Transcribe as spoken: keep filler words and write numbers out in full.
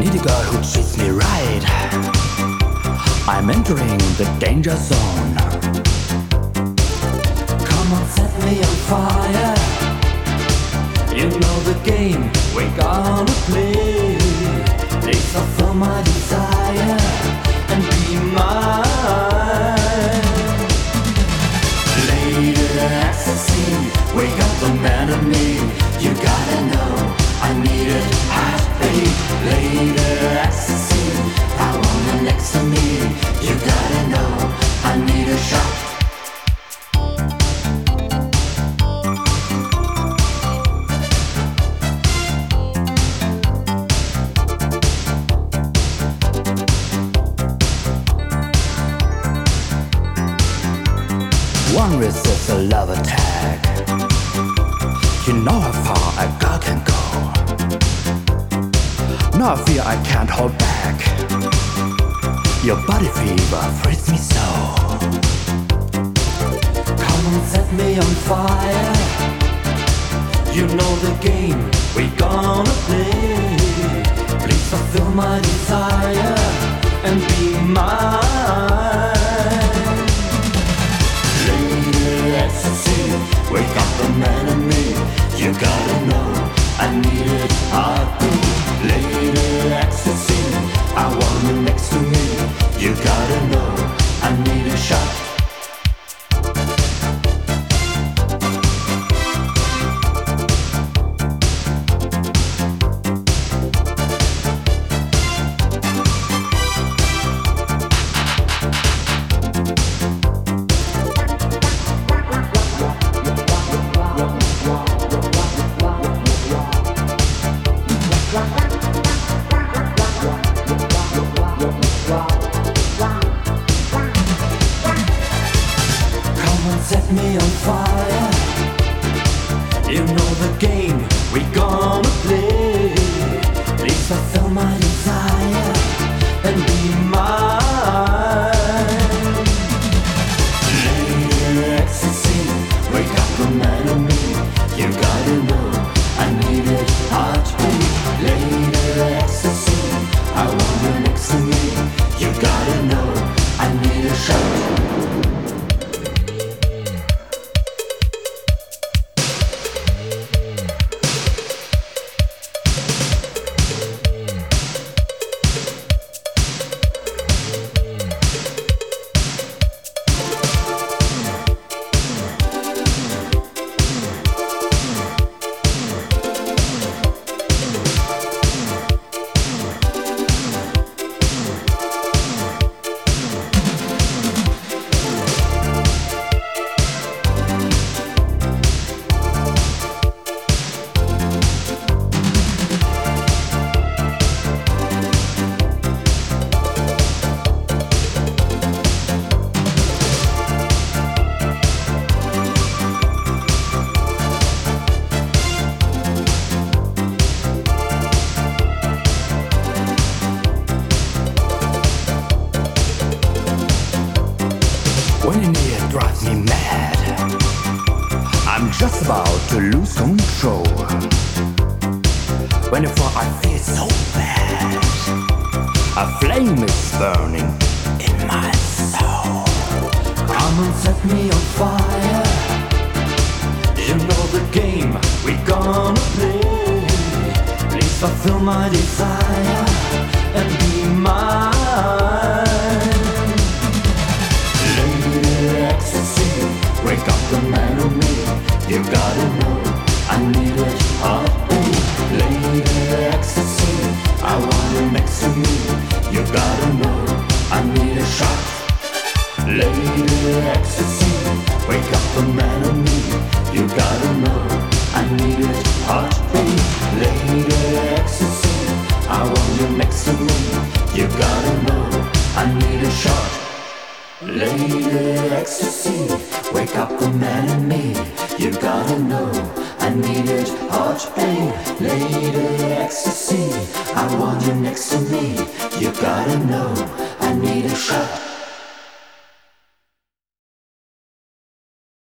need a girl who treats me right. I'm entering the danger zone. Come on, set me on fire. You know the game we're gonna play. Please fulfill my desire and be mine. Lady ecstasy, wake up the man in me. You gotta know I need it heartbeat. Lady ecstasy, I want you next to me. You gotta know I need a shot. One resists a love attack. You know how far a girl can go. No fear I can't hold back. Your body fever frees me so. Come on, set me on fire. You know the game we're gonna play. Please fulfill my desire and be mine. Ecstasy, wake up the man in me. You gotta know I need it heartbeat. Lady ecstasy, I want you next to me. You gotta know I need a shot. Set me on fire. You know the game we're gonna play. Please fulfill my desire and be mine. Lady ecstasy, wake up the man in me. You gotta know I need it heartbeat. Lady ecstasy, I want you next to me. You gotta know I need a shot. When you're near, it drives me mad. I'm just about to lose control. When you fall, I feel so bad. A flame is burning in my soul. Come and set me on fire. You know the game we're gonna play. Please fulfill my desire and be mine. Ecstasy, wake up the man in me. You gotta know I need it heartbeat. Lady ecstasy, I want you next to me. You gotta know I need a shot. Lady ecstasy, wake up the man in me. You gotta know I need it heartbeat. Lady ecstasy, I want you next to me. You gotta know I need a shot. Lady ecstasy, wake up the man in me. You gotta know I need it hot, babe. Lady ecstasy, I want you next to me. You gotta know I need a shot.